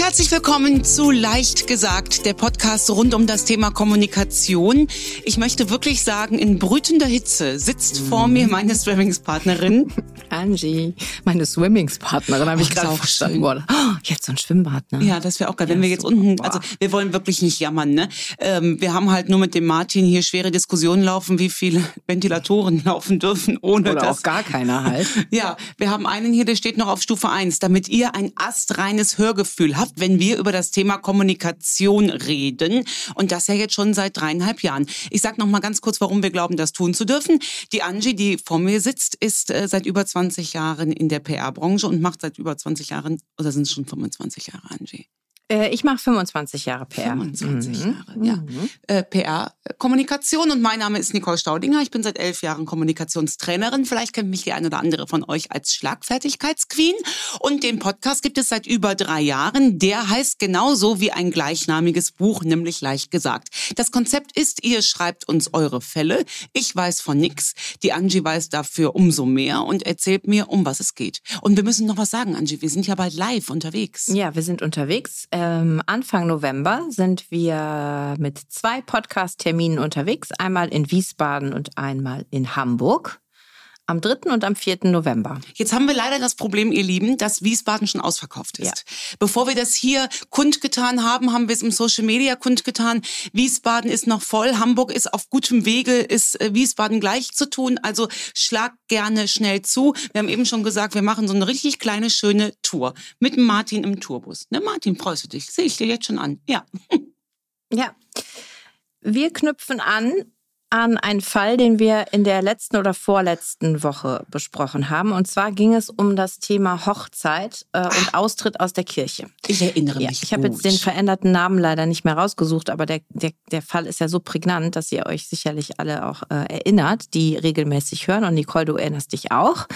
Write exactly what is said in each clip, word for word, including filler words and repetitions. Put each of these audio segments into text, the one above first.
Herzlich willkommen zu Leicht gesagt, der Podcast rund um das Thema Kommunikation. Ich möchte wirklich sagen, in brütender Hitze sitzt vor mir meine Swimmingpartnerin. Angie, meine Swimmingpartnerin, habe ich gerade auch verstanden. Oh, jetzt so ein Schwimmbad, ne? Ja, das wäre auch geil, wenn Ja, wir jetzt super. unten, Boah. also wir wollen wirklich nicht jammern, ne? Ähm, wir haben halt nur mit dem Martin hier schwere Diskussionen laufen, wie viele Ventilatoren laufen dürfen, ohne Oder dass... auch gar keiner halt. Ja, wir haben einen hier, der steht noch auf Stufe eins, damit ihr ein astreines Hörgefühl habt, wenn wir über das Thema Kommunikation reden. Und das ja jetzt schon seit dreieinhalb Jahren. Ich sag noch mal ganz kurz, warum wir glauben, das tun zu dürfen. Die Angie, die vor mir sitzt, ist äh, seit über zwanzig Jahren in der P R-Branche und macht seit über zwanzig Jahren, oder sind es schon fünfundzwanzig Jahre, Angie? Äh, ich mache fünfundzwanzig Jahre P R. fünfundzwanzig Mhm. Jahre, ja. Mhm. Äh, P R-Kommunikation und mein Name ist Nicole Staudinger. Ich bin seit elf Jahren Kommunikationstrainerin. Vielleicht kennt mich die eine oder andere von euch als Schlagfertigkeitsqueen. Und den Podcast gibt es seit über drei Jahren. Der heißt genauso wie ein gleichnamiges Buch, nämlich Leicht gesagt. Das Konzept ist, ihr schreibt uns eure Fälle. Ich weiß von nix. Die Angie weiß dafür umso mehr und erzählt mir, um was es geht. Und wir müssen noch was sagen, Angie. Wir sind ja bald live unterwegs. Ja, wir sind unterwegs. Ähm, Anfang November sind wir mit zwei Podcast-Terminen unterwegs. Einmal in Wiesbaden und einmal in Hamburg. Am dritten und am vierten November. Jetzt haben wir leider das Problem, ihr Lieben, dass Wiesbaden schon ausverkauft ist. Ja. Bevor wir das hier kundgetan haben, haben wir es im Social Media kundgetan. Wiesbaden ist noch voll, Hamburg ist auf gutem Wege, ist Wiesbaden gleich zu tun. Also schlag gerne schnell zu. Wir haben eben schon gesagt, wir machen so eine richtig kleine, schöne Tour mit Martin im Tourbus. Ne, Martin, freust du dich? Sehe ich dir jetzt schon an. Ja. Ja. Wir knüpfen an an einen Fall, den wir in der letzten oder vorletzten Woche besprochen haben. Und zwar ging es um das Thema Hochzeit äh, und Austritt aus der Kirche. Ich erinnere ja, mich Ich habe jetzt den veränderten Namen leider nicht mehr rausgesucht, aber der, der, der Fall ist ja so prägnant, dass ihr euch sicherlich alle auch äh, erinnert, die regelmäßig hören. Und Nicole, du erinnerst dich auch.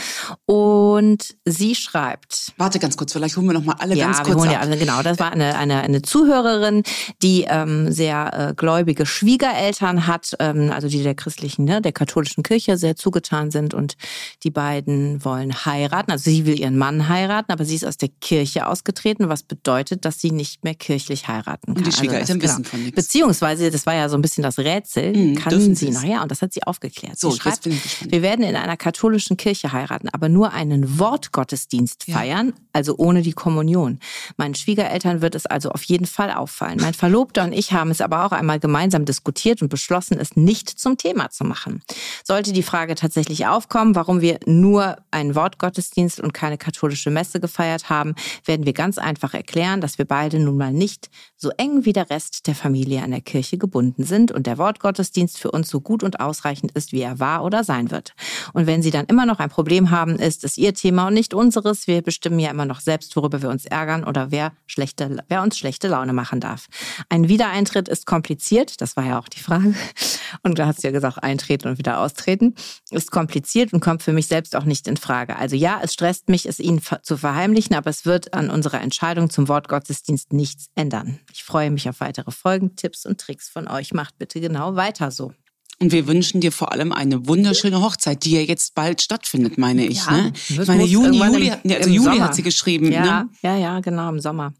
Und sie schreibt... Warte ganz kurz, vielleicht holen wir noch mal alle ja, ganz wir kurz holen ab. Ja alle, genau, das war eine, eine, eine Zuhörerin, die ähm, sehr äh, gläubige Schwiegereltern hat, ähm, also die der christlichen, ne, der katholischen Kirche sehr zugetan sind und die beiden wollen heiraten. Also sie will ihren Mann heiraten, aber sie ist aus der Kirche ausgetreten, was bedeutet, dass sie nicht mehr kirchlich heiraten kann. Und die Schwiegereltern also das, wissen genau. von nichts. Beziehungsweise, das war ja so ein bisschen das Rätsel, Mhm, kann sie noch, ja, und das hat sie aufgeklärt. So, sie schreibt, jetzt bin ich gespannt. wir werden in einer katholischen Kirche heiraten, aber nur einen Wortgottesdienst Ja. feiern, also ohne die Kommunion. Meinen Schwiegereltern wird es also auf jeden Fall auffallen. Mein Verlobter und ich haben es aber auch einmal gemeinsam diskutiert und beschlossen, es nicht zum Thema zu machen. Sollte die Frage tatsächlich aufkommen, warum wir nur einen Wortgottesdienst und keine katholische Messe gefeiert haben, werden wir ganz einfach erklären, dass wir beide nun mal nicht so eng wie der Rest der Familie an der Kirche gebunden sind und der Wortgottesdienst für uns so gut und ausreichend ist, wie er war oder sein wird. Und wenn Sie dann immer noch ein Problem haben, ist es Ihr Thema und nicht unseres. Wir bestimmen ja immer noch selbst, worüber wir uns ärgern oder wer, schlechte, wer uns schlechte Laune machen darf. Ein Wiedereintritt ist kompliziert, das war ja auch die Frage. Und da hast du ja gesagt, eintreten und wieder austreten, ist kompliziert und kommt für mich selbst auch nicht in Frage. Also ja, es stresst mich, es Ihnen zu verheimlichen, aber es wird an unserer Entscheidung zum Wortgottesdienst nichts ändern. Ich freue mich auf weitere Folgen, Tipps und Tricks von euch. Macht bitte genau weiter so. Und wir wünschen dir vor allem eine wunderschöne Hochzeit, die ja jetzt bald stattfindet, meine ich. Ja, ne? das Ich meine, muss Juni, irgendwann Juli, im- hat, ja, also im Juli Sommer. hat sie geschrieben. Ja, Ne? ja, ja, genau, im Sommer.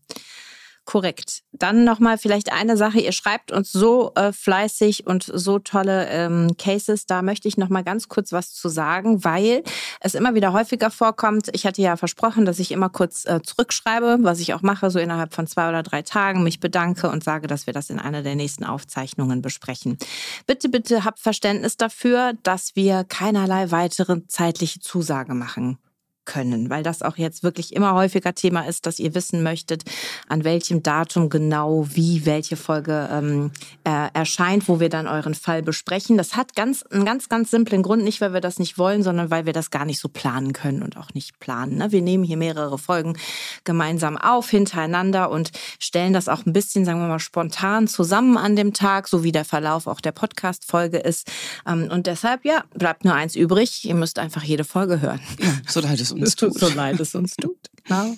Korrekt. Dann nochmal vielleicht eine Sache. Ihr schreibt uns so äh, fleißig und so tolle ähm, Cases. Da möchte ich nochmal ganz kurz was zu sagen, weil es immer wieder häufiger vorkommt. Ich hatte ja versprochen, dass ich immer kurz äh, zurückschreibe, was ich auch mache, so innerhalb von zwei oder drei Tagen, mich bedanke und sage, dass wir das in einer der nächsten Aufzeichnungen besprechen. Bitte, bitte habt Verständnis dafür, dass wir keinerlei weitere zeitliche Zusage machen können, weil das auch jetzt wirklich immer häufiger Thema ist, dass ihr wissen möchtet, an welchem Datum genau wie welche Folge ähm, äh, erscheint, wo wir dann euren Fall besprechen. Das hat ganz einen ganz, ganz simplen Grund, nicht weil wir das nicht wollen, sondern weil wir das gar nicht so planen können und auch nicht planen. Ne? Wir nehmen hier mehrere Folgen gemeinsam auf, hintereinander und stellen das auch ein bisschen, sagen wir mal, spontan zusammen an dem Tag, so wie der Verlauf auch der Podcast-Folge ist. Ähm, und deshalb, ja, bleibt nur eins übrig. Ihr müsst einfach jede Folge hören. Ja, so leid es uns tut. So leid es uns tut. Genau.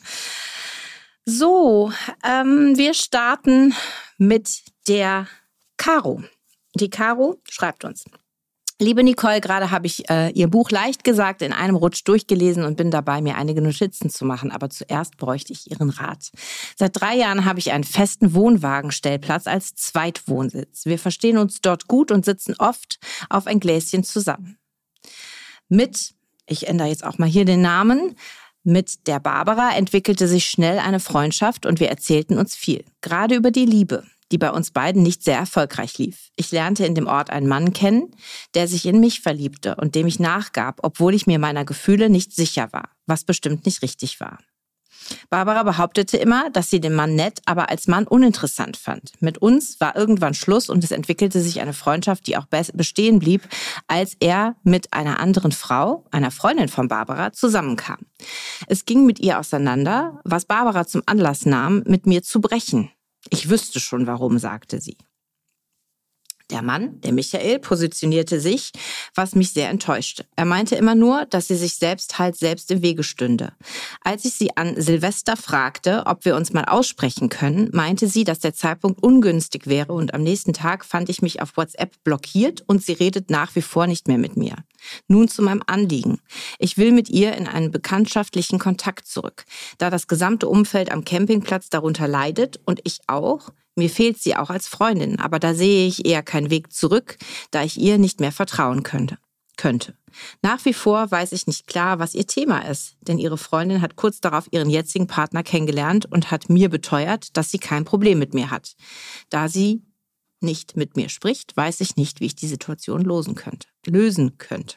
So, ähm, wir starten mit der Caro. Die Caro schreibt uns: Liebe Nicole, gerade habe ich äh, Ihr Buch leicht gesagt in einem Rutsch durchgelesen und bin dabei, mir einige Notizen zu machen. Aber zuerst bräuchte ich Ihren Rat. Seit drei Jahren habe ich einen festen Wohnwagenstellplatz als Zweitwohnsitz. Wir verstehen uns dort gut und sitzen oft auf ein Gläschen zusammen. Mit, ich ändere jetzt auch mal hier den Namen, mit der Barbara entwickelte sich schnell eine Freundschaft und wir erzählten uns viel. Gerade über die Liebe, die bei uns beiden nicht sehr erfolgreich lief. Ich lernte in dem Ort einen Mann kennen, der sich in mich verliebte und dem ich nachgab, obwohl ich mir meiner Gefühle nicht sicher war, was bestimmt nicht richtig war. Barbara behauptete immer, dass sie den Mann nett, aber als Mann uninteressant fand. Mit uns war irgendwann Schluss und es entwickelte sich eine Freundschaft, die auch bestehen blieb, als er mit einer anderen Frau, einer Freundin von Barbara, zusammenkam. Es ging mit ihr auseinander, was Barbara zum Anlass nahm, mit mir zu brechen. Ich wüsste schon warum, sagte sie. Der Mann, der Michael, positionierte sich, was mich sehr enttäuschte. Er meinte immer nur, dass sie sich selbst halt selbst im Wege stünde. Als ich sie an Silvester fragte, ob wir uns mal aussprechen können, meinte sie, dass der Zeitpunkt ungünstig wäre und am nächsten Tag fand ich mich auf WhatsApp blockiert und sie redet nach wie vor nicht mehr mit mir. Nun zu meinem Anliegen. Ich will mit ihr in einen bekanntschaftlichen Kontakt zurück, da das gesamte Umfeld am Campingplatz darunter leidet und ich auch. Mir fehlt sie auch als Freundin, aber da sehe ich eher keinen Weg zurück, da ich ihr nicht mehr vertrauen könnte. könnte. Nach wie vor weiß ich nicht klar, was ihr Thema ist, denn ihre Freundin hat kurz darauf ihren jetzigen Partner kennengelernt und hat mir beteuert, dass sie kein Problem mit mir hat. Da sie nicht mit mir spricht, weiß ich nicht, wie ich die Situation lösen könnte. Lösen könnte.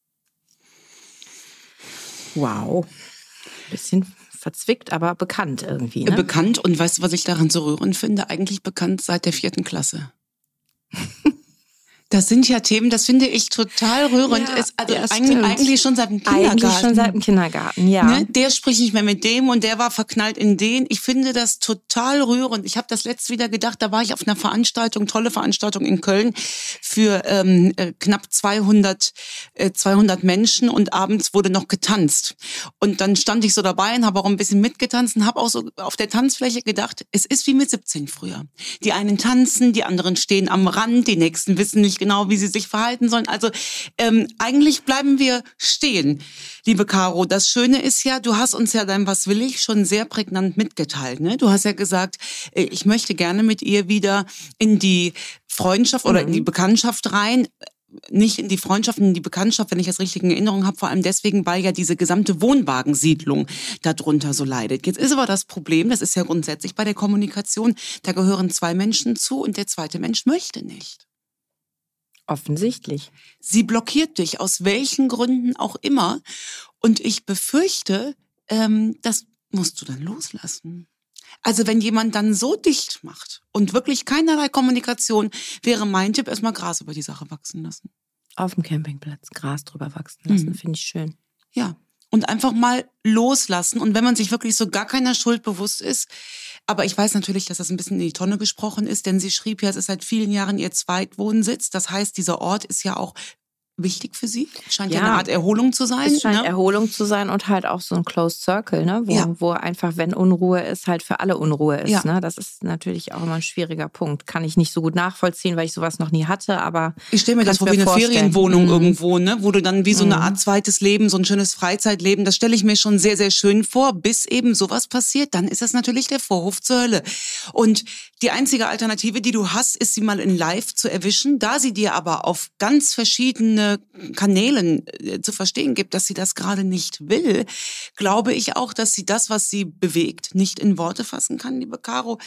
Wow. Bisschen verzwickt, aber bekannt irgendwie. Ne? Bekannt und weißt du, was ich daran so rührend finde? Eigentlich bekannt seit der vierten Klasse. Das sind ja Themen, das finde ich total rührend. Ja, ist also ja, eigentlich, eigentlich schon seit dem Kindergarten. Eigentlich schon seit dem Kindergarten, ja. Ne? Der spricht nicht mehr mit dem und der war verknallt in den. Ich finde das total rührend. Ich habe das letzte wieder gedacht, da war ich auf einer Veranstaltung, tolle Veranstaltung in Köln für ähm, knapp zweihundert, äh, zweihundert Menschen und abends wurde noch getanzt. Und dann stand ich so dabei und habe auch ein bisschen mitgetanzt und habe auch so auf der Tanzfläche gedacht, es ist wie mit siebzehn früher. Die einen tanzen, die anderen stehen am Rand, die nächsten wissen nicht genau, wie sie sich verhalten sollen. Also ähm, eigentlich bleiben wir stehen, liebe Caro. Das Schöne ist ja, du hast uns ja dein Was will ich schon sehr prägnant mitgeteilt. Ne? Du hast ja gesagt, ich möchte gerne mit ihr wieder in die Freundschaft oder mhm. in die Bekanntschaft rein. Nicht in die Freundschaft, in die Bekanntschaft, wenn ich das richtig in Erinnerung habe, vor allem deswegen, weil ja diese gesamte Wohnwagensiedlung darunter so leidet. Jetzt ist aber das Problem, das ist ja grundsätzlich bei der Kommunikation, da gehören zwei Menschen zu und der zweite Mensch möchte nicht. Offensichtlich. Sie blockiert dich, aus welchen Gründen auch immer. Und ich befürchte, ähm, das musst du dann loslassen. Also wenn jemand dann so dicht macht und wirklich keinerlei Kommunikation, wäre mein Tipp, erstmal Gras über die Sache wachsen lassen. Auf dem Campingplatz Gras drüber wachsen lassen, mhm. finde ich schön. Ja, und einfach mal loslassen. Und wenn man sich wirklich so gar keiner Schuld bewusst ist, aber ich weiß natürlich, dass das ein bisschen in die Tonne gesprochen ist, denn sie schrieb ja, es ist seit vielen Jahren ihr Zweitwohnsitz. Das heißt, dieser Ort ist ja auch wichtig für sie. Scheint ja, ja eine Art Erholung zu sein. Es scheint ne? Erholung zu sein und halt auch so ein Closed Circle, ne? wo, ja. wo einfach, wenn Unruhe ist, halt für alle Unruhe ist. Ja. Ne? Das ist natürlich auch immer ein schwieriger Punkt. Kann ich nicht so gut nachvollziehen, weil ich sowas noch nie hatte, aber ich stelle mir das vor wie eine vorstellen. Ferienwohnung mhm. irgendwo, ne? wo du dann wie so eine Art zweites Leben, so ein schönes Freizeitleben, das stelle ich mir schon sehr, sehr schön vor, bis eben sowas passiert. Dann ist das natürlich der Vorhof zur Hölle. Und die einzige Alternative, die du hast, ist, sie mal in Live zu erwischen. Da sie dir aber auf ganz verschiedene Kanälen äh, zu verstehen gibt, dass sie das gerade nicht will, glaube ich auch, dass sie das, was sie bewegt, nicht in Worte fassen kann, liebe Caro.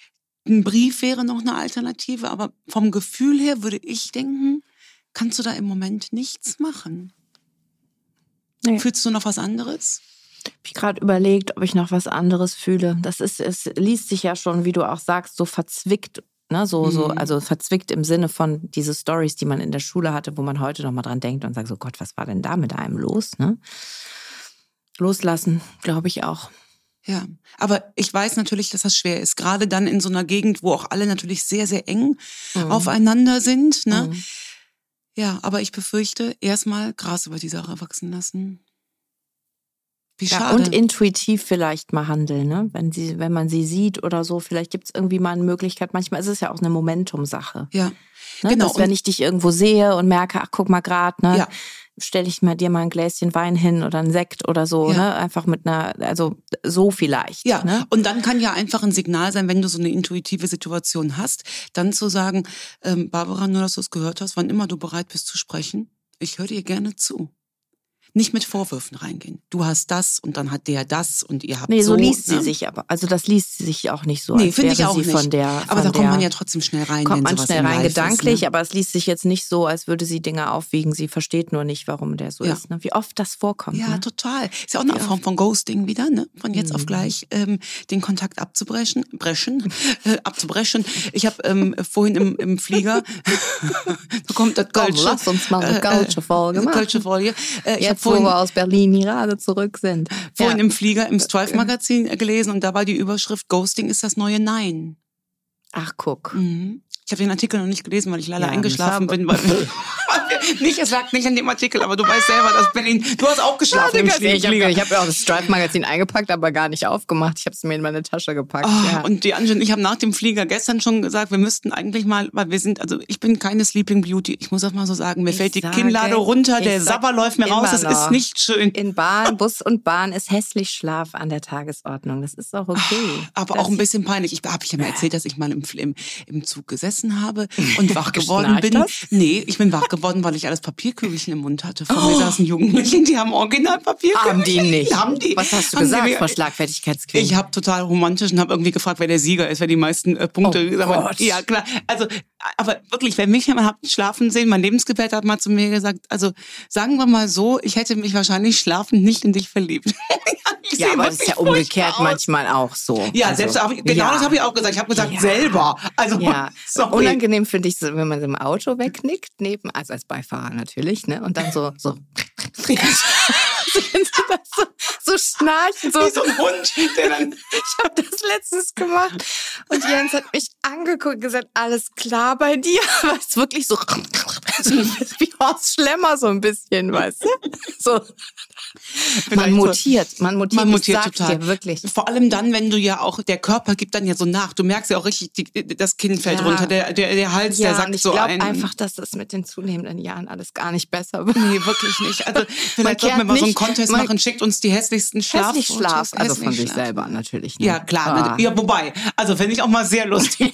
Ein Brief wäre noch eine Alternative, aber vom Gefühl her würde ich denken, kannst du da im Moment nichts machen. Nee. Fühlst du noch was anderes? Ich habe gerade überlegt, ob ich noch was anderes fühle. Das ist, es liest sich ja schon, wie du auch sagst, so verzwickt. Ne, so, mhm. so, also verzwickt im Sinne von diese Stories, die man in der Schule hatte, wo man heute noch mal dran denkt und sagt so, Gott, was war denn da mit einem los? Ne? Loslassen, glaube ich auch. Ja, aber ich weiß natürlich, dass das schwer ist. Gerade dann in so einer Gegend, wo auch alle natürlich sehr, sehr eng mhm. aufeinander sind. Ne? Mhm. Ja, aber ich befürchte, erstmal Gras über die Sache wachsen lassen. Wie Ja, schade. und intuitiv vielleicht mal handeln, ne? Wenn sie, wenn man sie sieht oder so, vielleicht gibt es irgendwie mal eine Möglichkeit. Manchmal ist es ja auch eine Momentumsache. Ja, Ne? genau. Dass wenn ich dich irgendwo sehe und merke, ach guck mal grad, ne, Ja. stelle ich mal dir mal ein Gläschen Wein hin oder einen Sekt oder so, Ja. ne? Einfach mit einer, also so vielleicht. Ja, Ne? und dann kann ja einfach ein Signal sein, wenn du so eine intuitive Situation hast, dann zu sagen, ähm, Barbara, nur dass du es gehört hast, wann immer du bereit bist zu sprechen, ich höre dir gerne zu. Nicht mit Vorwürfen reingehen. Du hast das und dann hat der das und ihr habt Nee, so, so. liest ne? sie sich aber. Also das liest sie sich auch nicht so, Nee, als finde wäre ich auch sie nicht. von der. Aber von da kommt der, man ja trotzdem schnell rein, kommt wenn man sowas schnell im rein Live gedanklich, ist, ne? aber es liest sich jetzt nicht so, als würde sie Dinge aufwiegen. Sie versteht nur nicht, warum der so Ja. ist. Ne? Wie oft das vorkommt. Ja, ne? total. Ist ja auch eine Ja. Form von Ghosting wieder, ne? Von jetzt auf Mhm. gleich ähm, den Kontakt abzubrechen, brechen, äh, abzubrechen. Ich habe ähm, vorhin im, im Flieger, da kommt das Komm, Kölsche, lass uns mal eine äh, Kölsche-Folge äh, machen. Kölsche Folge. Äh, ich habe Jetzt, wo vorhin, wir aus Berlin gerade zurück sind. vorhin ja. im Flieger im Strive-Magazin gelesen und da war die Überschrift Ghosting ist das neue Nein. Ach, guck. Mhm. Ich habe den Artikel noch nicht gelesen, weil ich leider Ja, eingeschlafen das bin. Weil, nicht, es lag nicht an dem Artikel, aber du weißt selber, dass Berlin. Du hast auch geschlafen im ich habe Flieger. ich hab ja auch das Strive-Magazin eingepackt, aber gar nicht aufgemacht. Ich habe es mir in meine Tasche gepackt. Oh, ja. Und die Angie und ich haben nach dem Flieger gestern schon gesagt, wir müssten eigentlich mal, weil wir sind, also ich bin keine Sleeping Beauty, ich muss das mal so sagen, mir Ich fällt die sage, Kinnlade runter, ich der sag Sabber läuft mir immer raus, das noch. ist nicht schön. In Bahn, Bus und Bahn ist hässlich Schlaf an der Tagesordnung. Das ist auch okay. Aber das auch ein bisschen peinlich. Ich habe ich ja mal erzählt, dass ich mal im, im, im Zug gesessen habe und wach geworden bin. Geschnarcht hast? Nee, ich bin wach geworden, weil ich alles Papierkügelchen im Mund hatte. Vor mir saßen Jugendliche, die haben original Papierkügelchen. Haben die nicht? Haben die. Was hast du Haben gesagt, sie mir- Frau Schlagfertigkeitsqueen? Ich habe total romantisch und habe irgendwie gefragt, wer der Sieger ist, wer die meisten äh, Punkte Oh gesagt hat. Gott. Ja, klar. Also, aber wirklich, wenn mich jemand hat schlafen sehen, mein Lebensgefährte hat mal zu mir gesagt, also sagen wir mal so, ich hätte mich wahrscheinlich schlafend nicht in dich verliebt. Ich ja, sehe aber das ist wirklich ja umgekehrt furchtbar aus. manchmal auch so. Ja, Also, selbst hab ich, genau ja. das habe ich auch gesagt. Ich habe gesagt, Ja. selber. Also, Ja, sorry. unangenehm finde ich, so, wenn man so im Auto wegnickt, neben, also als Beifahrer natürlich, ne, und dann so, so, so, so schnarchen, so. Wie so ein Hund, der dann... Ich habe das letztens gemacht und Jens hat mich angeguckt und gesagt, alles klar bei dir? Aber es ist wirklich so, so wie Horst Schlemmer so ein bisschen, weißt du? So. Man mutiert, man mutiert, Man mutiert ich sag total. dir wirklich. Vor allem dann, wenn du ja auch, der Körper gibt dann ja so nach. Du merkst ja auch richtig, die, das Kinn fällt Ja. runter, der, der, der Hals, Ja, der und sackt ich so glaube ein. einfach, dass das mit den zunehmenden Jahren alles gar nicht besser wird. Nee, wirklich nicht. Also vielleicht sollten wir kehrt mal so einen nicht- Contest man- machen, schickt uns die hässlichsten Schlaf. Hässlich Schlaf, also von Hässlich sich Schlaf. selber natürlich. Ne? Ja, klar. Ah. Ja, wobei, also fände ich auch mal sehr lustig.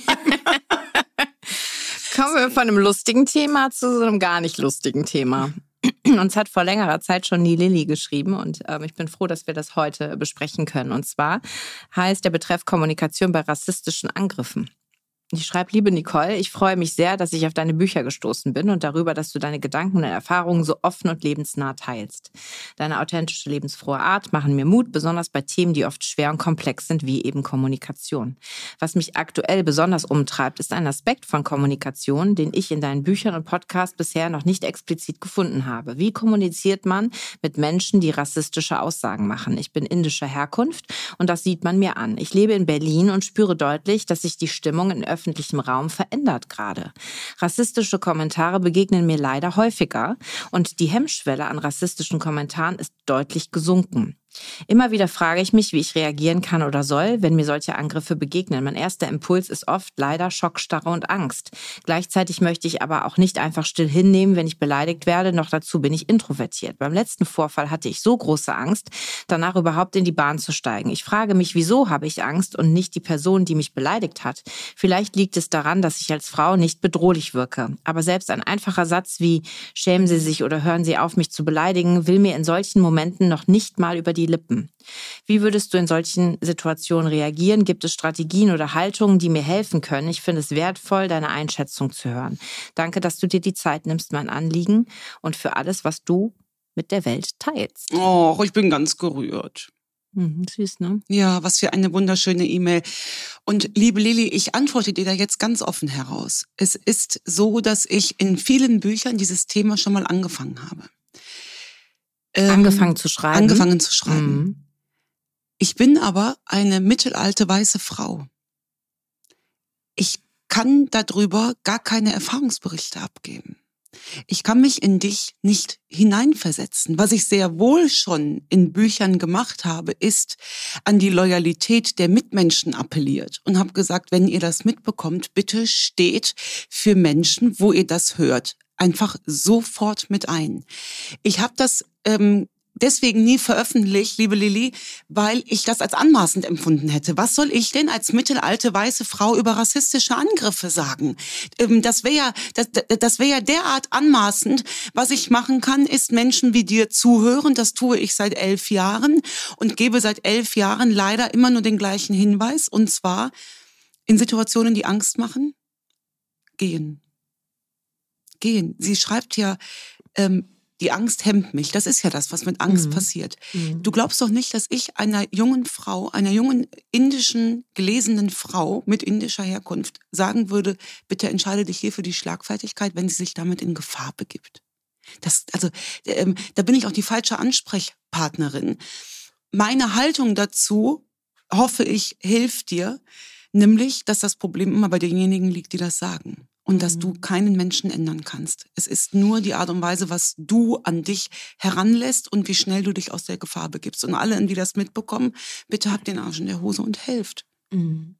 Kommen wir von einem lustigen Thema zu so einem gar nicht lustigen Thema. Uns hat vor längerer Zeit schon die Lilly geschrieben und ähm, ich bin froh, dass wir das heute besprechen können. Und zwar heißt der Betreff Kommunikation bei rassistischen Angriffen. Ich schreibe, liebe Nicole, ich freue mich sehr, dass ich auf deine Bücher gestoßen bin und darüber, dass du deine Gedanken und Erfahrungen so offen und lebensnah teilst. Deine authentische, lebensfrohe Art machen mir Mut, besonders bei Themen, die oft schwer und komplex sind, wie eben Kommunikation. Was mich aktuell besonders umtreibt, ist ein Aspekt von Kommunikation, den ich in deinen Büchern und Podcasts bisher noch nicht explizit gefunden habe. Wie kommuniziert man mit Menschen, die rassistische Aussagen machen? Ich bin indischer Herkunft und das sieht man mir an. Ich lebe in Berlin und spüre deutlich, dass sich die Stimmung in öffentlichem Raum verändert gerade. Rassistische Kommentare begegnen mir leider häufiger und die Hemmschwelle an rassistischen Kommentaren ist deutlich gesunken. Immer wieder frage ich mich, wie ich reagieren kann oder soll, wenn mir solche Angriffe begegnen. Mein erster Impuls ist oft leider Schockstarre und Angst. Gleichzeitig möchte ich aber auch nicht einfach still hinnehmen, wenn ich beleidigt werde. Noch dazu bin ich introvertiert. Beim letzten Vorfall hatte ich so große Angst, danach überhaupt in die Bahn zu steigen. Ich frage mich, wieso habe ich Angst und nicht die Person, die mich beleidigt hat? Vielleicht liegt es daran, dass ich als Frau nicht bedrohlich wirke. Aber selbst ein einfacher Satz wie schämen Sie sich oder hören Sie auf, mich zu beleidigen, will mir in solchen Momenten noch nicht mal über die Lippen. Wie würdest du in solchen Situationen reagieren? Gibt es Strategien oder Haltungen, die mir helfen können? Ich finde es wertvoll, deine Einschätzung zu hören. Danke, dass du dir die Zeit nimmst, mein Anliegen und für alles, was du mit der Welt teilst. Oh, ich bin ganz gerührt. Mhm, süß, ne? Ja, was für eine wunderschöne E-Mail. Und liebe Lilly, ich antworte dir da jetzt ganz offen heraus. Es ist so, dass ich in vielen Büchern dieses Thema schon mal angefangen habe. Ähm, Angefangen zu schreiben? Angefangen zu schreiben. Mhm. Ich bin aber eine mittelalte weiße Frau. Ich kann darüber gar keine Erfahrungsberichte abgeben. Ich kann mich in dich nicht hineinversetzen. Was ich sehr wohl schon in Büchern gemacht habe, ist an die Loyalität der Mitmenschen appelliert und habe gesagt, wenn ihr das mitbekommt, bitte steht für Menschen, wo ihr das hört, einfach sofort mit ein. Ich habe das ähm, deswegen nie veröffentlicht, liebe Lilly, weil ich das als anmaßend empfunden hätte. Was soll ich denn als mittelalte weiße Frau über rassistische Angriffe sagen? Das wäre ja, das, das wäre ja derart anmaßend. Was ich machen kann, ist Menschen wie dir zuhören. Das tue ich seit elf Jahren und gebe seit elf Jahren leider immer nur den gleichen Hinweis. Und zwar in Situationen, die Angst machen, gehen. Gehen. Sie schreibt ja, ähm, die Angst hemmt mich. Das ist ja das, was mit Angst mhm. passiert. Mhm. Du glaubst doch nicht, dass ich einer jungen Frau, einer jungen indischen, gelesenen Frau mit indischer Herkunft sagen würde, bitte entscheide dich hier für die Schlagfertigkeit, wenn sie sich damit in Gefahr begibt. Das, also, ähm, da bin ich auch die falsche Ansprechpartnerin. Meine Haltung dazu, hoffe ich, hilft dir, nämlich, dass das Problem immer bei denjenigen liegt, die das sagen. Und dass du keinen Menschen ändern kannst. Es ist nur die Art und Weise, was du an dich heranlässt und wie schnell du dich aus der Gefahr begibst. Und alle, die das mitbekommen, bitte habt den Arsch in der Hose und helft. Mhm.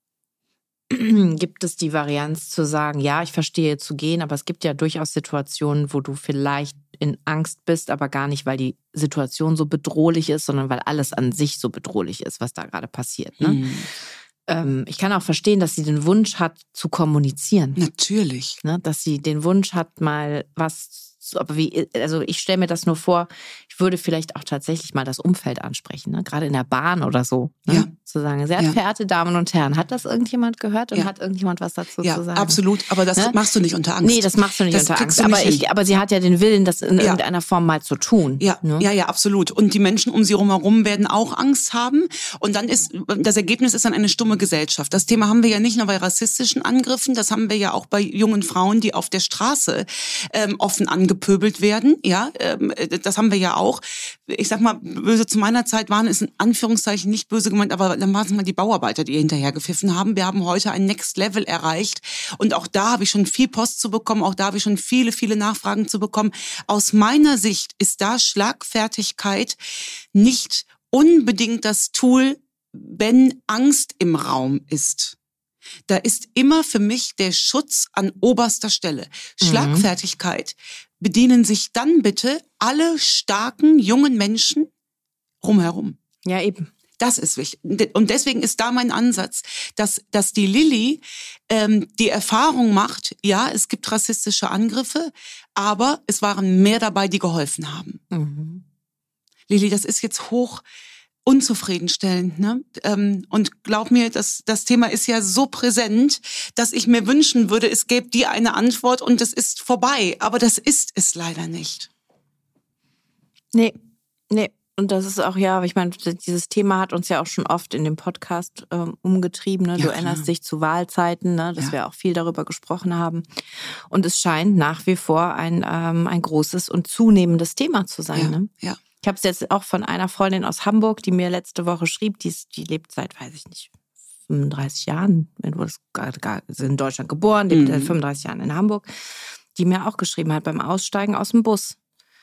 Gibt es die Varianz zu sagen, ja, ich verstehe zu gehen, aber es gibt ja durchaus Situationen, wo du vielleicht in Angst bist, aber gar nicht, weil die Situation so bedrohlich ist, sondern weil alles an sich so bedrohlich ist, was da gerade passiert, ne? Mhm. Ich kann auch verstehen, dass sie den Wunsch hat, zu kommunizieren. Natürlich. Ne, dass sie den Wunsch hat, mal was, aber wie, also ich stelle mir das nur vor, ich würde vielleicht auch tatsächlich mal das Umfeld ansprechen, ne? Gerade in der Bahn oder so. Ne? Ja. Zu sagen, sehr ja. verehrte Damen und Herren, hat das irgendjemand gehört und ja. hat irgendjemand was dazu ja, zu sagen? Ja, absolut, aber das ne? machst du nicht unter Angst. Nee, das machst du nicht das unter Angst. Nicht aber, ich, aber sie hat ja den Willen, das in ja. irgendeiner Form mal zu tun. Ja, ne? ja, ja, absolut. Und die Menschen um sie herum werden auch Angst haben. Und dann ist, das Ergebnis ist dann eine stumme Gesellschaft. Das Thema haben wir ja nicht nur bei rassistischen Angriffen, das haben wir ja auch bei jungen Frauen, die auf der Straße ähm, offen angepöbelt werden. Ja, ähm, das haben wir ja auch. Ich sag mal, böse zu meiner Zeit waren es in Anführungszeichen nicht böse gemeint, aber dann waren es mal die Bauarbeiter, die hinterher gepfiffen haben. Wir haben heute ein Next Level erreicht. Und auch da habe ich schon viel Post zu bekommen, auch da habe ich schon viele, viele Nachfragen zu bekommen. Aus meiner Sicht ist da Schlagfertigkeit nicht unbedingt das Tool, wenn Angst im Raum ist. Da ist immer für mich der Schutz an oberster Stelle. Mhm. Schlagfertigkeit bedienen sich dann bitte alle starken, jungen Menschen rumherum. Ja, eben. Das ist wichtig. Und deswegen ist da mein Ansatz, dass, dass die Lilly ähm, die Erfahrung macht, ja, es gibt rassistische Angriffe, aber es waren mehr dabei, die geholfen haben. Mhm. Lilly, das ist jetzt hoch unzufriedenstellend, ne? Ähm, und glaub mir, das, das Thema ist ja so präsent, dass ich mir wünschen würde, es gäbe dir eine Antwort und es ist vorbei. Aber das ist es leider nicht. Nee, nee. Und das ist auch, ja, ich meine, dieses Thema hat uns ja auch schon oft in dem Podcast ähm, umgetrieben. Ne? Du ja, erinnerst dich zu Wahlzeiten, ne? dass ja. wir auch viel darüber gesprochen haben. Und es scheint nach wie vor ein, ähm, ein großes und zunehmendes Thema zu sein. Ja, ne? ja. Ich habe es jetzt auch von einer Freundin aus Hamburg, die mir letzte Woche schrieb, die, die lebt seit, weiß ich nicht, fünfunddreißig Jahren, ist in Deutschland geboren, lebt seit mhm. fünfunddreißig Jahren in Hamburg, die mir auch geschrieben hat beim Aussteigen aus dem Bus.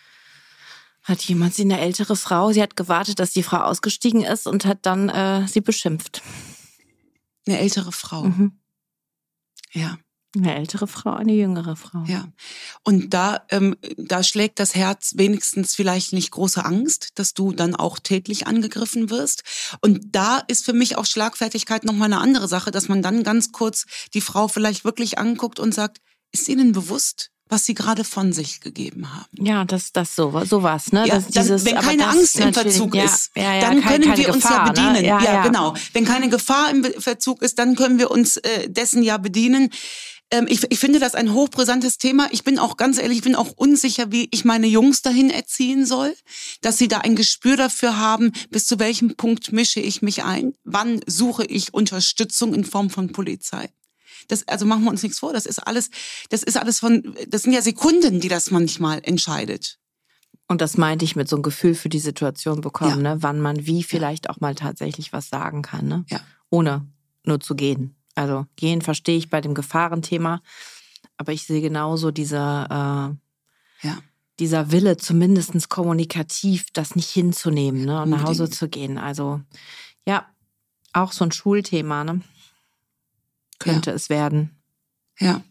Hat jemand, sie eine ältere Frau, sie hat gewartet, dass die Frau ausgestiegen ist und hat dann äh, sie beschimpft. Eine ältere Frau. Mhm. Ja. Eine ältere Frau, eine jüngere Frau. Ja. Und da, ähm, da schlägt das Herz wenigstens vielleicht nicht große Angst, dass du dann auch tätlich angegriffen wirst. Und da ist für mich auch Schlagfertigkeit nochmal eine andere Sache, dass man dann ganz kurz die Frau vielleicht wirklich anguckt und sagt, ist ihnen bewusst, was sie gerade von sich gegeben haben. Ja, das, das so, sowas, ne? Ja, das, dann, dieses, wenn keine Angst im Verzug ja, ist, ja, ja, dann kein, können wir uns Gefahr, ja bedienen. Ne? Ja, ja, ja, genau. Wenn keine Gefahr im Verzug ist, dann können wir uns äh, dessen ja bedienen. Ähm, ich, ich finde das ein hochbrisantes Thema. Ich bin auch ganz ehrlich, ich bin auch unsicher, wie ich meine Jungs dahin erziehen soll, dass sie da ein Gespür dafür haben, bis zu welchem Punkt mische ich mich ein, wann suche ich Unterstützung in Form von Polizei. Das, also machen wir uns nichts vor, das ist alles, das ist alles von, das sind ja Sekunden, die das manchmal entscheidet. Und das meinte ich mit so einem Gefühl für die Situation bekommen, ja. ne? Wann man wie vielleicht ja. auch mal tatsächlich was sagen kann, ne? Ja. Ohne nur zu gehen. Also gehen verstehe ich bei dem Gefahrenthema, Aber ich sehe genauso dieser, äh, ja. dieser Wille, zumindest kommunikativ das nicht hinzunehmen, ne, und nach Hause Unbedingt. zu gehen. Also ja, auch so ein Schulthema, ne? Könnte ja. es werden. Ja.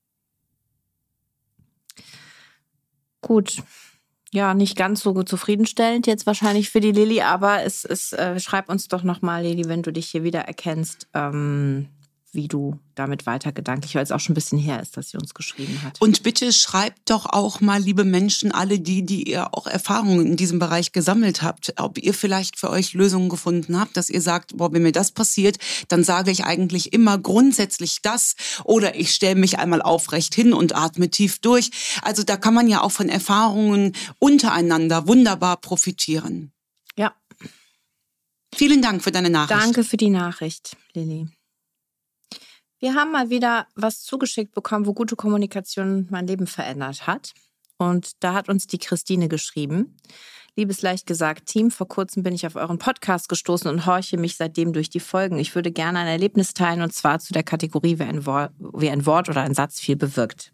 Gut. Ja, nicht ganz so gut zufriedenstellend jetzt wahrscheinlich für die Lilly, aber es ist, äh, schreib uns doch nochmal, Lilly, wenn du dich hier wieder erkennst, ähm, wie du damit weiter gedanklich, weil es auch schon ein bisschen her ist, dass sie uns geschrieben hat. Und bitte schreibt doch auch mal, liebe Menschen, alle die, die ihr auch Erfahrungen in diesem Bereich gesammelt habt, ob ihr vielleicht für euch Lösungen gefunden habt, dass ihr sagt, boah, wenn mir das passiert, dann sage ich eigentlich immer grundsätzlich das oder ich stelle mich einmal aufrecht hin und atme tief durch. Also da kann man ja auch von Erfahrungen untereinander wunderbar profitieren. Ja. Vielen Dank für deine Nachricht. Danke für die Nachricht, Lilly. Wir haben mal wieder was zugeschickt bekommen, wo gute Kommunikation mein Leben verändert hat. Und da hat uns die Christine geschrieben. Liebes leicht gesagt Team, vor kurzem bin ich auf euren Podcast gestoßen und horche mich seitdem durch die Folgen. Ich würde gerne ein Erlebnis teilen und zwar zu der Kategorie, wie ein Wort, wie ein Wort oder ein Satz viel bewirkt.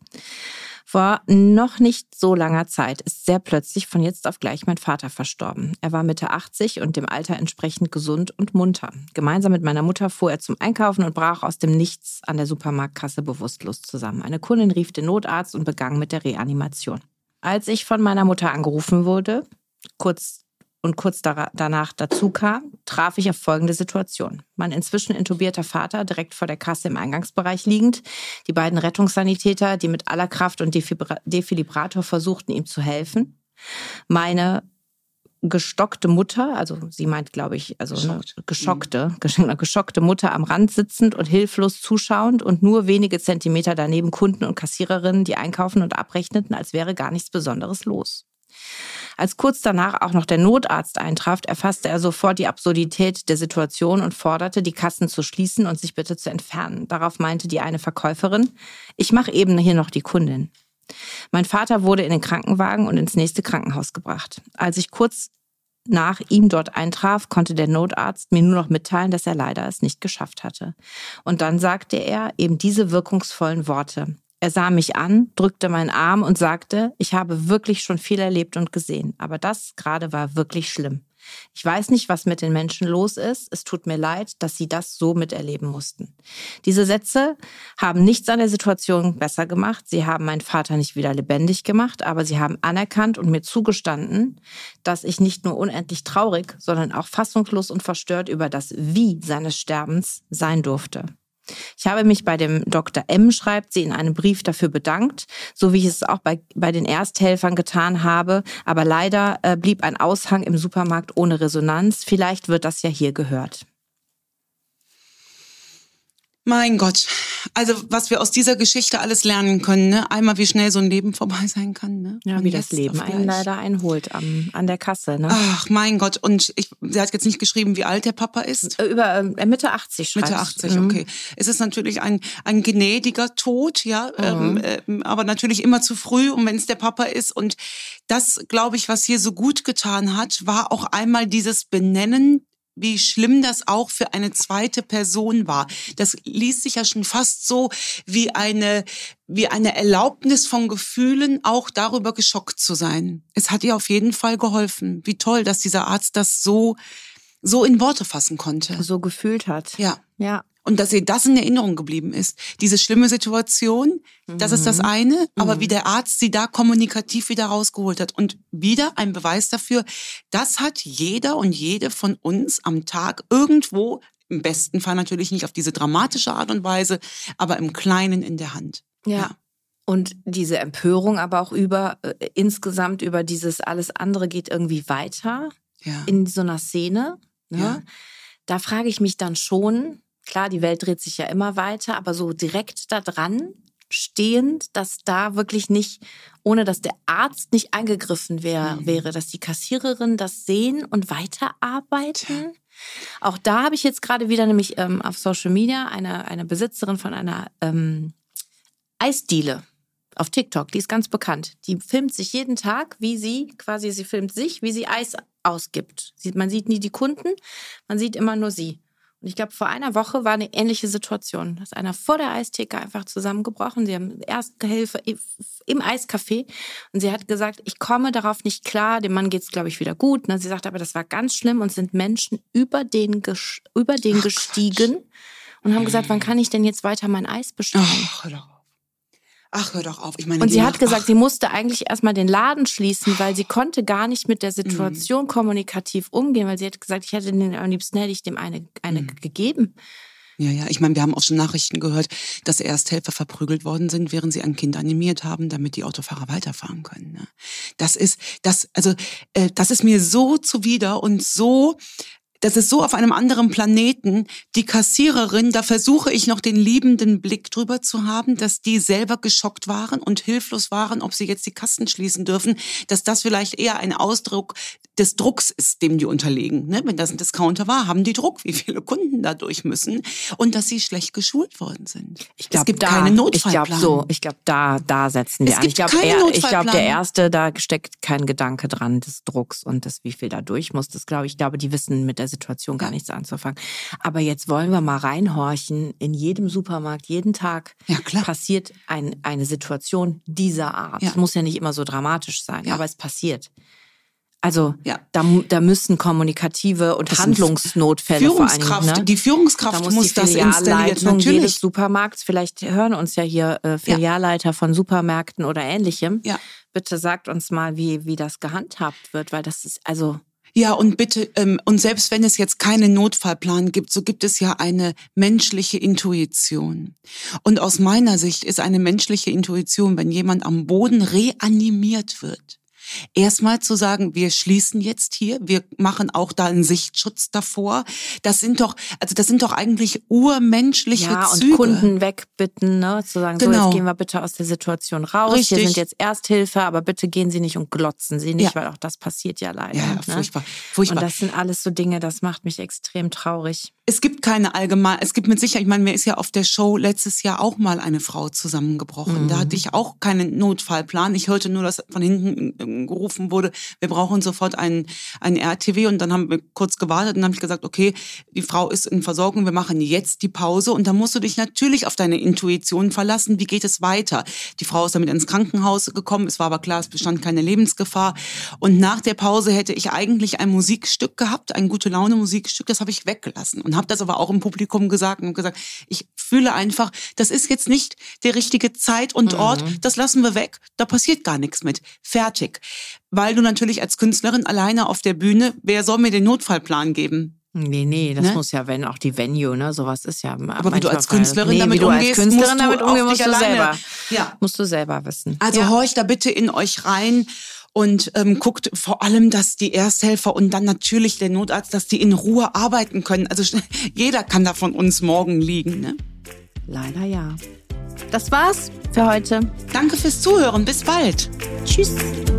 Vor noch nicht so langer Zeit ist sehr plötzlich von jetzt auf gleich mein Vater verstorben. Er war Mitte achtzig und dem Alter entsprechend gesund und munter. Gemeinsam mit meiner Mutter fuhr er zum Einkaufen und brach aus dem Nichts an der Supermarktkasse bewusstlos zusammen. Eine Kundin rief den Notarzt und begann mit der Reanimation. Als ich von meiner Mutter angerufen wurde, kurz und kurz danach dazu kam, traf ich auf folgende Situation. Mein inzwischen intubierter Vater direkt vor der Kasse im Eingangsbereich liegend, die beiden Rettungssanitäter, die mit aller Kraft und Defibrillator versuchten, ihm zu helfen. Meine gestockte Mutter, also sie meint, glaube ich, also eine geschockte, geschockte Mutter am Rand sitzend und hilflos zuschauend und nur wenige Zentimeter daneben Kunden und Kassiererinnen, die einkaufen und abrechneten, als wäre gar nichts Besonderes los. Als kurz danach auch noch der Notarzt eintraf, erfasste er sofort die Absurdität der Situation und forderte, die Kassen zu schließen und sich bitte zu entfernen. Darauf meinte die eine Verkäuferin, ich mache eben hier noch die Kundin. Mein Vater wurde in den Krankenwagen und ins nächste Krankenhaus gebracht. Als ich kurz nach ihm dort eintraf, konnte der Notarzt mir nur noch mitteilen, dass er leider es nicht geschafft hatte. Und dann sagte er eben diese wirkungsvollen Worte. Er sah mich an, drückte meinen Arm und sagte, ich habe wirklich schon viel erlebt und gesehen, aber das gerade war wirklich schlimm. Ich weiß nicht, was mit den Menschen los ist. Es tut mir leid, dass sie das so miterleben mussten. Diese Sätze haben nichts an der Situation besser gemacht. Sie haben meinen Vater nicht wieder lebendig gemacht, aber sie haben anerkannt und mir zugestanden, dass ich nicht nur unendlich traurig, sondern auch fassungslos und verstört über das Wie seines Sterbens sein durfte. Ich habe mich bei dem Doktor M., schreibt sie, in einem Brief dafür bedankt, so wie ich es auch bei, bei den Ersthelfern getan habe. Aber leider äh, blieb ein Aushang im Supermarkt ohne Resonanz. Vielleicht wird das ja hier gehört. Mein Gott, also was wir aus dieser Geschichte alles lernen können, ne? Einmal, wie schnell so ein Leben vorbei sein kann, ne? Ja, Und wie das Leben einen leider einholt am, an der Kasse, ne? Ach, mein Gott. Und ich, sie hat jetzt nicht geschrieben, wie alt der Papa ist? Über äh, Mitte achtzig schreibt. Mitte achtzig, okay. Es ist natürlich ein, ein gnädiger Tod, ja, Mhm. ähm, ähm, aber natürlich immer zu früh, und wenn es der Papa ist. Und das, glaube ich, was hier so gut getan hat, war auch einmal dieses Benennen, wie schlimm das auch für eine zweite Person war. Das liest sich ja schon fast so wie eine, wie eine Erlaubnis von Gefühlen, auch darüber geschockt zu sein. Es hat ihr auf jeden Fall geholfen. Wie toll, dass dieser Arzt das so, so in Worte fassen konnte. So gefühlt hat. Ja. Ja. Und dass ihr das in Erinnerung geblieben ist. Diese schlimme Situation, das ist das eine, aber Mhm. wie der Arzt sie da kommunikativ wieder rausgeholt hat. Und wieder ein Beweis dafür, das hat jeder und jede von uns am Tag irgendwo, im besten Fall natürlich nicht auf diese dramatische Art und Weise, aber im Kleinen in der Hand. Ja. Ja. Und diese Empörung aber auch über, äh, insgesamt über dieses alles andere geht irgendwie weiter Ja. in so einer Szene. Ne? Ja. Da frage ich mich dann schon, klar, die Welt dreht sich ja immer weiter, aber so direkt da dran stehend, dass da wirklich nicht, ohne dass der Arzt nicht eingegriffen wär, Mhm. wäre, dass die Kassiererin das sehen und weiterarbeiten. Auch da habe ich jetzt gerade wieder nämlich ähm, auf Social Media eine, eine Besitzerin von einer ähm, Eisdiele auf TikTok, die ist ganz bekannt. Die filmt sich jeden Tag, wie sie, quasi sie filmt sich, wie sie Eis ausgibt. Man sieht nie die Kunden, man sieht immer nur sie. Und ich glaube, vor einer Woche war eine ähnliche Situation. Da ist einer vor der Eistheke einfach zusammengebrochen. Sie haben Ersthilfe im Eiscafé. Und sie hat gesagt, ich komme darauf nicht klar. Dem Mann geht's, glaube ich, wieder gut. Sie sagt aber, das war ganz schlimm. Und sind Menschen über den, über den Ach, gestiegen Quatsch. Und haben gesagt, wann kann ich denn jetzt weiter mein Eis bestellen? Ach, hör doch auf. Ach, hör doch auf. Ich meine, und sie hat gesagt, ach. sie musste eigentlich erstmal den Laden schließen, weil sie konnte gar nicht mit der Situation mm. kommunikativ umgehen, weil sie hat gesagt, ich hätte den am liebsten hätte ich dem eine, eine mm. gegeben. Ja, ja. Ich meine, wir haben auch schon Nachrichten gehört, dass Ersthelfer verprügelt worden sind, während sie ein Kind animiert haben, damit die Autofahrer weiterfahren können. Ne? Das ist, das, also, äh, das ist mir so zuwider und so. Das ist so auf einem anderen Planeten. Die Kassiererin, da versuche ich noch den liebenden Blick drüber zu haben, dass die selber geschockt waren und hilflos waren, ob sie jetzt die Kassen schließen dürfen, dass das vielleicht eher ein Ausdruck des Drucks ist, dem die unterliegen. Ne? Wenn das ein Discounter war, haben die Druck, wie viele Kunden da durch müssen und dass sie schlecht geschult worden sind. Ich glaub, es gibt da, keine Notfallplan. Ich glaube so, ich glaube da, da setzen wir an. Ich glaube, ich glaube der erste, da steckt kein Gedanke dran des Drucks und des, wie viel da durch muss. Das glaube ich, glaube, die wissen mit der Situation gar nichts anzufangen. Aber jetzt wollen wir mal reinhorchen. In jedem Supermarkt, jeden Tag ja, klar. passiert ein, eine Situation dieser Art. Ja. Muss ja nicht immer so dramatisch sein, ja. aber es passiert. Also ja. da, da müssen kommunikative und das Handlungsnotfälle Führungskraft, vor allen Dingen. Ne? Die Führungskraft da muss, muss die das installiert. Natürlich. Jedes Supermarkts, vielleicht hören uns ja hier äh, Filialleiter ja. von Supermärkten oder Ähnlichem. Ja. Bitte sagt uns mal, wie, wie das gehandhabt wird, weil das ist also... Ja, und bitte, ähm, und selbst wenn es jetzt keinen Notfallplan gibt, so gibt es ja eine menschliche Intuition. Und aus meiner Sicht ist eine menschliche Intuition, wenn jemand am Boden reanimiert wird, erstmal zu sagen, wir schließen jetzt hier, wir machen auch da einen Sichtschutz davor. Das sind doch, also das sind doch eigentlich urmenschliche ja, Züge. Ja, und Kunden wegbitten, ne, zu sagen, genau. so, jetzt gehen wir bitte aus der Situation raus. Richtig. Wir sind jetzt Ersthilfe, aber bitte gehen Sie nicht und glotzen Sie nicht, ja. weil auch das passiert ja leider. Ja, ne? furchtbar, furchtbar. Und das sind alles so Dinge, das macht mich extrem traurig. Es gibt keine allgemein, es gibt mit Sicherheit, ich meine, mir ist ja auf der Show letztes Jahr auch mal eine Frau zusammengebrochen. Mhm. Da hatte ich auch keinen Notfallplan. Ich hörte nur, dass von hinten gerufen wurde, wir brauchen sofort einen, einen R T W. Und dann haben wir kurz gewartet und dann habe ich gesagt, okay, die Frau ist in Versorgung, wir machen jetzt die Pause. Und dann musst du dich natürlich auf deine Intuition verlassen. Wie geht es weiter? Die Frau ist damit ins Krankenhaus gekommen. Es war aber klar, es bestand keine Lebensgefahr. Und nach der Pause hätte ich eigentlich ein Musikstück gehabt, ein Gute-Laune-Musikstück. Das habe ich weggelassen. Und habe das aber auch im Publikum gesagt und gesagt, ich fühle einfach, das ist jetzt nicht der richtige Zeit und Ort, mhm. das lassen wir weg, da passiert gar nichts mit. Fertig. Weil du natürlich als Künstlerin alleine auf der Bühne, wer soll mir den Notfallplan geben? Nee, nee, das ne? muss ja, wenn auch die Venue, ne, sowas ist ja. Aber wie du als Künstlerin nee, damit wie du umgehst, als Künstlerin musst damit du umgehen, musst du alleine, selber, ja. musst du selber wissen. Also ja. horcht da bitte in euch rein. Und ähm, guckt vor allem, dass die Ersthelfer und dann natürlich der Notarzt, dass die in Ruhe arbeiten können. Also jeder kann da von uns morgen liegen. Ne? Leider ja. Das war's für heute. Danke fürs Zuhören. Bis bald. Tschüss.